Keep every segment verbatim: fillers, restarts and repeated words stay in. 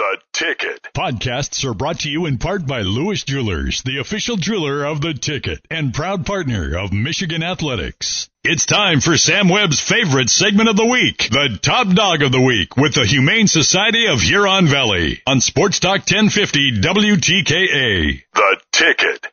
The Ticket. Podcasts are brought to you in part by Lewis Jewelers, the official jeweler of The Ticket and proud partner of Michigan Athletics. It's time for Sam Webb's favorite segment of the week, the Top Dog of the Week, with the Humane Society of Huron Valley on Sports Talk ten fifty W T K A. The Ticket.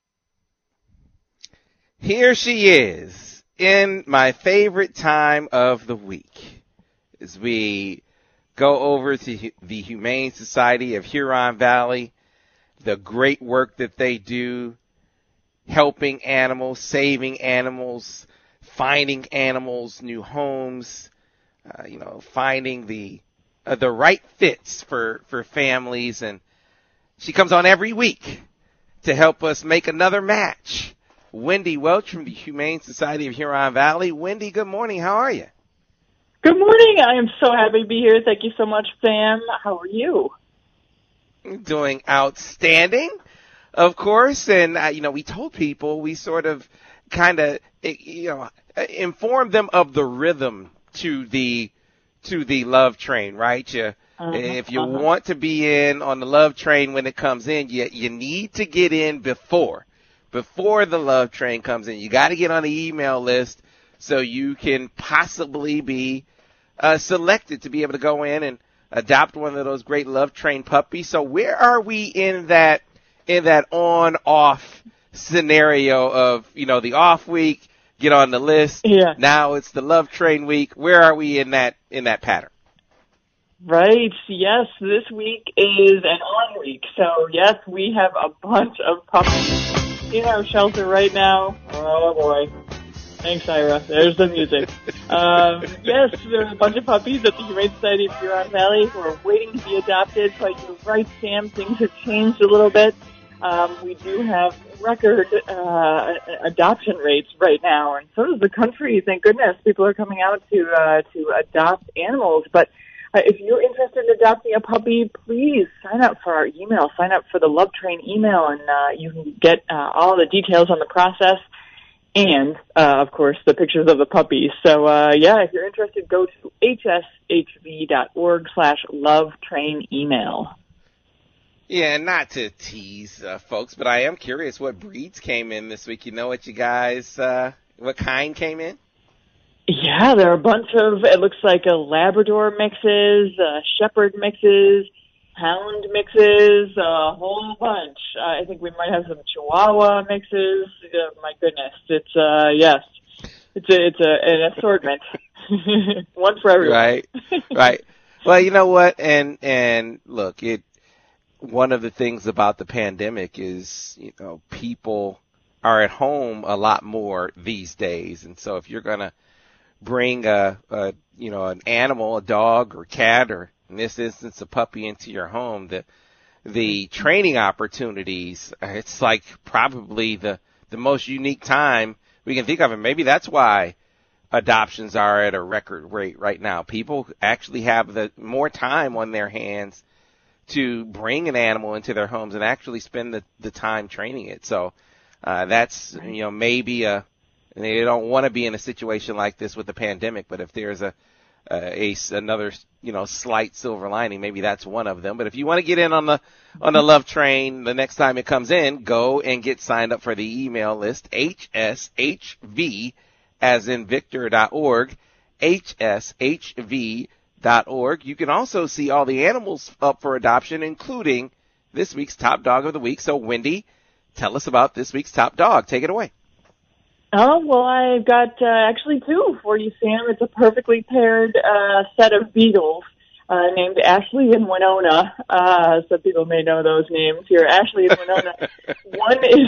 Here she is in my favorite time of the week as we go over to the Humane Society of Huron Valley, the great work that they do, helping animals, saving animals, finding animals new homes, uh, you know, finding the uh, the right fits for, for families. And she comes on every week to help us make another match. Wendy Welch from the Humane Society of Huron Valley. Wendy, good morning. How are you? Good morning. I am so happy to be here. Thank you so much, Sam. How are you? Doing outstanding, of course. And, uh, you know, we told people we sort of kind of, you know, informed them of the rhythm to the to the love train, right? You, uh-huh, if you uh-huh. want to be in on the love train when it comes in, you, you need to get in before. Before the love train comes in. You got to get on the email list so you can possibly be Uh, selected to be able to go in and adopt one of those great love train puppies. So where are we in that in that on-off scenario of, you know, the off week, get on the list. Yeah. Now it's the love train week. Where are we in that in that pattern? Right. Yes, this week is an on week. So yes, we have a bunch of puppies in our shelter right now. Oh boy. Thanks, Ira. There's the music. Um, yes, there are a bunch of puppies at the Humane Society of Huron Valley who are waiting to be adopted. But you're right, Sam. Things have changed a little bit. Um, we do have record uh, adoption rates right now, and so does the country. Thank goodness, people are coming out to uh, to adopt animals. But uh, if you're interested in adopting a puppy, please sign up for our email. Sign up for the Love Train email, and uh, you can get uh, all the details on the process. And, uh, of course, the pictures of the puppies. So, uh, yeah, if you're interested, go to hshv.org slash love train email. Yeah, and not to tease uh, folks, but I am curious what breeds came in this week. You know what you guys, uh, what kind came in? Yeah, there are a bunch of, it looks like a Labrador mixes, uh, Shepherd mixes, Hound mixes, a whole bunch. Uh, I think we might have some Chihuahua mixes. Uh, my goodness, it's uh, yes, it's a it's a an assortment, one for everyone. Right, right. Well, you know what, and and look, it. One of the things about the pandemic is, you know, people are at home a lot more these days, and so if you're gonna bring a, a you know an animal, a dog or cat, or in this instance, a puppy into your home, the the training opportunities, it's like probably the, the most unique time we can think of. And maybe that's why adoptions are at a record rate right now. People actually have the more time on their hands to bring an animal into their homes and actually spend the, the time training it. So uh, that's, you know, maybe a, they don't want to be in a situation like this with the pandemic, but if there's a, Uh, a another you know slight silver lining, maybe that's one of them. But if you want to get in on the on the love train the next time it comes in, go and get signed up for the email list, H S H V as in Victor dot org, H S H V dot org. You can also see all the animals up for adoption, including this week's top dog of the week. So Wendy, tell us about this week's top dog. Take it away. Oh, well, I've got uh, actually two for you, Sam. It's a perfectly paired uh, set of beagles uh, named Ashley and Winona. Uh, some people may know those names here. Ashley and Winona. One is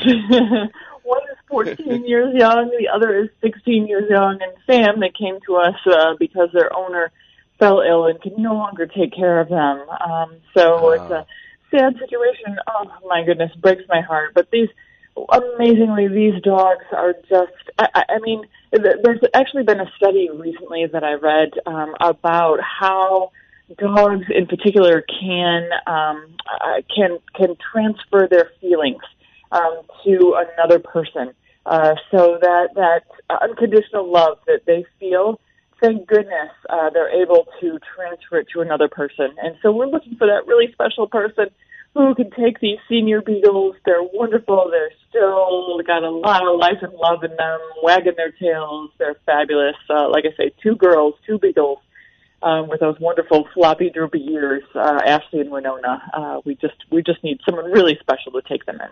one is fourteen years young. The other is sixteen years young. And Sam, they came to us uh, because their owner fell ill and could no longer take care of them. Um, so oh. It's a sad situation. Oh, my goodness, breaks my heart. But these... Amazingly, these dogs are just, I, I mean, there's actually been a study recently that I read um, about how dogs in particular can um, uh, can can transfer their feelings um, to another person. Uh, so that, that unconditional love that they feel thank goodness, uh, they're able to transfer it to another person. And so we're looking for that really special person who can take these senior beagles. They're wonderful. They're still got a lot of life and love in them, wagging their tails. They're fabulous. Uh, like I say, two girls, two beagles, um, with those wonderful floppy, droopy ears, uh, Ashley and Winona. Uh, we just we just need someone really special to take them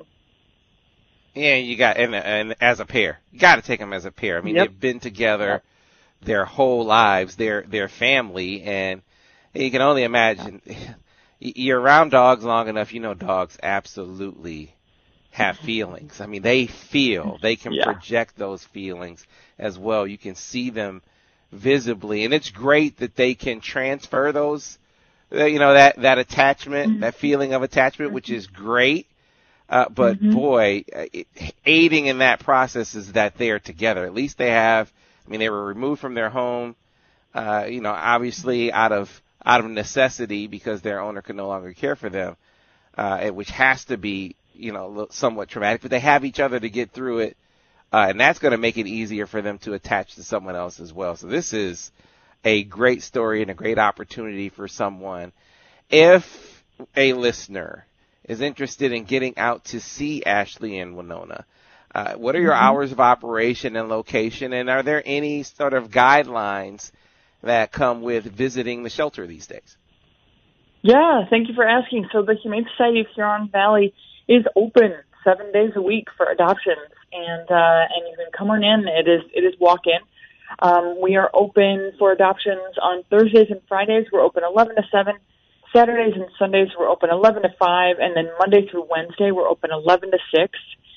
in. Yeah, you got, and, and as a pair, you got to take them as a pair. I mean, Yep. they've been together their whole lives, their their family, and you can only imagine. You're around dogs long enough, you know dogs absolutely have feelings. I mean, they feel, they can Yeah. project those feelings as well. You can see them visibly, and it's great that they can transfer those, uh, you know, that, that attachment, Mm-hmm. that feeling of attachment, which is great. Uh, but Mm-hmm. boy, uh, it, aiding in that process is that they are together. At least they have, I mean, they were removed from their home, uh, you know, obviously out of, out of necessity because their owner could no longer care for them, uh, which has to be, you know, somewhat traumatic, but they have each other to get through it. Uh, and that's going to make it easier for them to attach to someone else as well. So this is a great story and a great opportunity for someone. If a listener is interested in getting out to see Ashley and Winona, uh, what are your Mm-hmm. hours of operation and location? And are there any sort of guidelines that come with visiting the shelter these days? Yeah, thank you for asking. So the Humane Society of Huron Valley is open seven days a week for adoptions, and uh, and you can come on in. It is it is walk-in. Um, we are open for adoptions on Thursdays and Fridays. We're open eleven to seven. Saturdays and Sundays we're open eleven to five, and then Monday through Wednesday we're open eleven to six.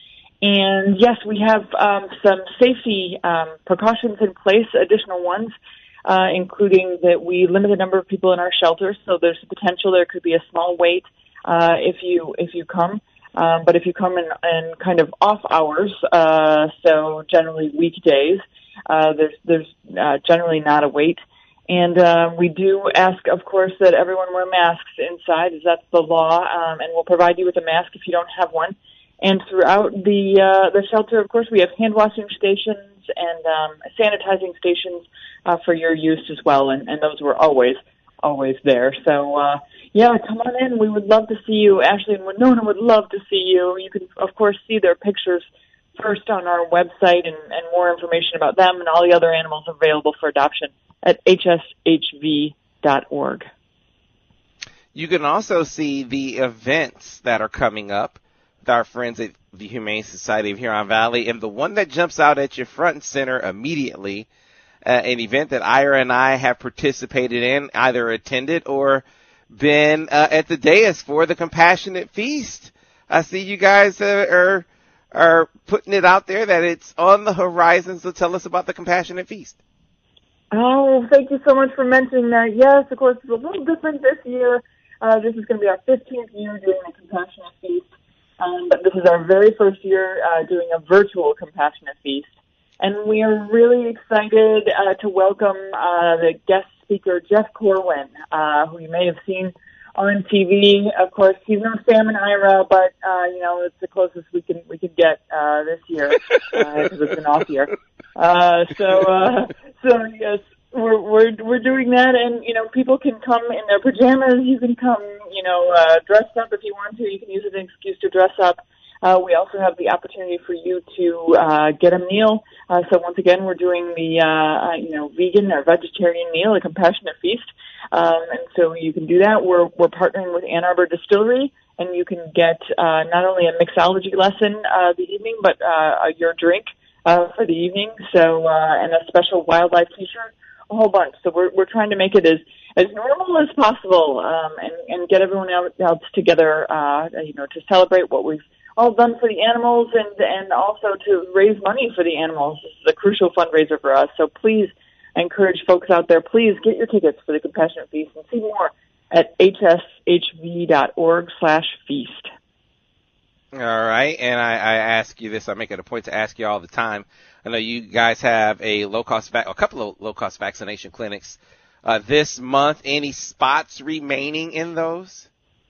And yes, we have um, some safety um, precautions in place, additional ones. Uh, including that we limit the number of people in our shelters, so there's a potential there could be a small wait uh, if you if you come. Um, but if you come in, in kind of off hours, uh, so generally weekdays, uh, there's there's uh, generally not a wait. And uh, we do ask, of course, that everyone wear masks inside, as that's the law, um, and we'll provide you with a mask if you don't have one. And throughout the uh, the shelter, of course, we have hand washing stations and um, sanitizing stations uh, for your use as well, and, and those were always, always there. So, uh, yeah, come on in. We would love to see you. Ashley and Winona would love to see you. You can, of course, see their pictures first on our website and, and more information about them and all the other animals available for adoption at h s h v dot org. You can also see the events that are coming up with our friends at the Humane Society of Huron Valley, and the one that jumps out at you front and center immediately, uh, an event that Ira and I have participated in, either attended or been uh, at the dais for, the Compassionate Feast. I see you guys uh, are are putting it out there that it's on the horizon, so tell us about the Compassionate Feast. Oh, thank you so much for mentioning that. Yes, of course, it's a little different this year. Uh, this is going to be our fifteenth year doing the Compassionate Feast. Um, but this is our very first year uh, doing a virtual Compassionate Feast. And we are really excited uh, to welcome uh, the guest speaker, Jeff Corwin, uh, who you may have seen on T V. Of course, he's no Sam and Ira, but, uh, you know, it's the closest we can we can get uh, this year because uh, it's an off year. Uh, so, uh, so yes, we're, we're, we're doing that. And, you know, people can come in their pajamas. You can come, you know, uh, dressed up if you want to. You can use it as an excuse to dress up. Uh, we also have the opportunity for you to uh, get a meal. Uh, so once again, we're doing the, uh, you know, vegan or vegetarian meal, a Compassionate Feast. Um, and so you can do that. We're, we're partnering with Ann Arbor Distillery, and you can get uh, not only a mixology lesson uh, the evening, but uh, your drink uh, for the evening. So uh, and a special wildlife T-shirt, a whole bunch. So we're we're trying to make it as as normal as possible, um, and and get everyone else together, uh, you know, to celebrate what we've all done for the animals, and and also to raise money for the animals. This is a crucial fundraiser for us. So please, I encourage folks out there, please get your tickets for the Compassionate Feast and see more at h s h v dot org slash feast. All right, and I, I ask you this, I make it a point to ask you all the time. I know you guys have a low-cost, vac- a couple of low-cost vaccination clinics uh, this month. Any spots remaining in those?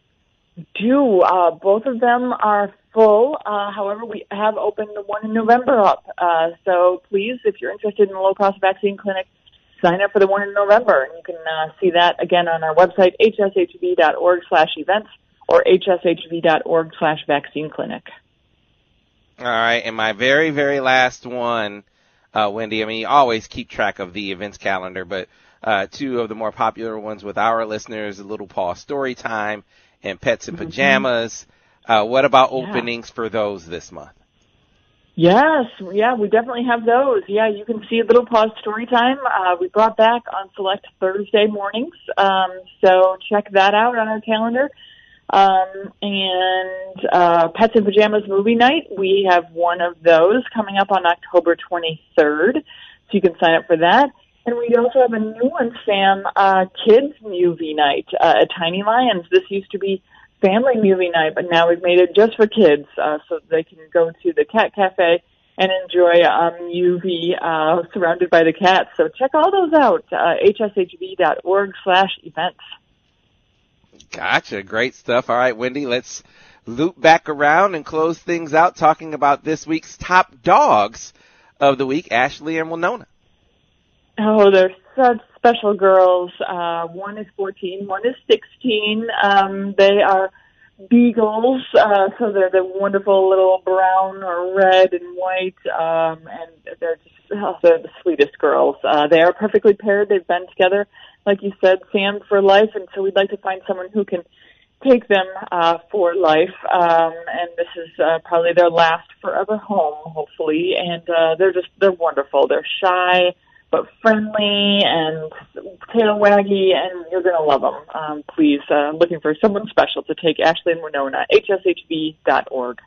Do. Uh, both of them are full. Uh, however, we have opened the one in November up. Uh, so please, if you're interested in a low-cost vaccine clinic, sign up for the one in November. And you can uh, see that again on our website, h s h v dot org slash events or h s h v dot org slash vaccine clinic. All right, and my very, very last one, uh, Wendy, I mean, you always keep track of the events calendar, but uh, two of the more popular ones with our listeners, Little Paw Storytime and Pets in Pajamas. Mm-hmm. Uh, what about yeah. openings for those this month? Yes, yeah, we definitely have those. Yeah, you can see Little Paws Storytime. Uh, we brought back on select Thursday mornings, um, so check that out on our calendar. Um, and uh, Pets in Pajamas movie night, we have one of those coming up on October twenty-third, so you can sign up for that. And we also have a new one, Sam, uh, Kids Movie Night uh, at Tiny Lions. This used to be Family Movie Night, but now we've made it just for kids, uh, so they can go to the Cat Cafe and enjoy a movie uh, surrounded by the cats. So check all those out, uh, h s h v dot org slash events. Gotcha. Great stuff. All right, Wendy, let's loop back around and close things out talking about this week's top dogs of the week, Ashley and Winona. Oh, they're such special girls. Uh, one is fourteen, one is sixteen. Um, they are beagles, uh, so they're the wonderful little brown or red and white, um, and they're just, oh, they're the sweetest girls. Uh, they are perfectly paired. They've been together, like you said, Sam, for life, and so we'd like to find someone who can take them uh, for life, um, and this is uh, probably their last forever home, hopefully, and uh, they're just, they're wonderful. They're shy, but friendly and tail waggy, and you're going to love them. Um, please, uh, looking for someone special to take Ashley and Winona, h s h v dot org.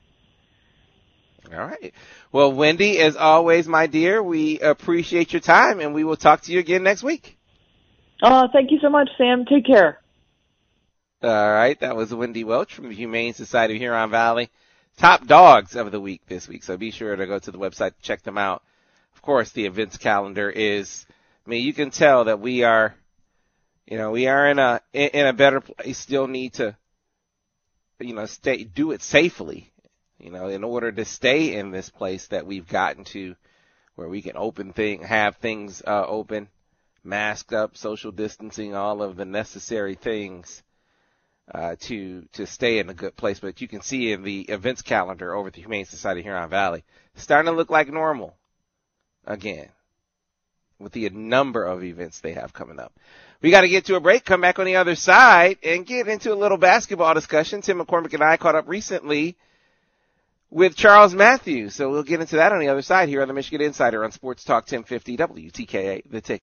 All right. Well, Wendy, as always, my dear, we appreciate your time, and we will talk to you again next week. Oh, thank you so much, Sam. Take care. All right. That was Wendy Welch from the Humane Society of Huron Valley. Top dogs of the week this week, so be sure to go to the website to check them out. Of course, the events calendar is, I mean, you can tell that we are, you know, we are in a, in a better place. Still need to, you know, stay, do it safely, you know, in order to stay in this place that we've gotten to where we can open thing, have things, uh, open, masked up, social distancing, all of the necessary things, uh, to, to stay in a good place. But you can see in the events calendar over at the Humane Society of Huron Valley, it's starting to look like normal again, with the number of events they have coming up. We got to get to a break, come back on the other side, and get into a little basketball discussion. Tim McCormick and I caught up recently with Charles Matthews, so we'll get into that on the other side here on the Michigan Insider on Sports Talk ten fifty W T K A, The Ticket.